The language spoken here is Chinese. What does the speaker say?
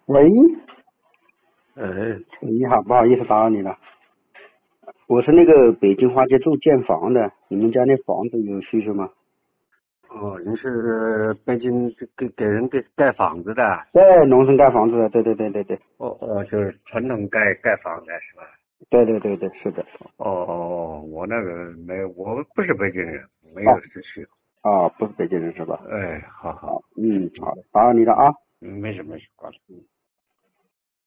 喂， 呃， 你好，不好意思打扰你了。我是那个北京花街住建房的，你们家那房子有需求吗？ 哦，您是北京给人盖房子的？ 在农村盖房子的，对对对对对， 哦，就是传统盖房的是吧？ 对对对对，是的。 我那个没有，我不是北京人，没哦有这需要。 哦，不是北京人是吧？ 哎，好好， 好，好的，打扰你了啊。 没什么习惯了。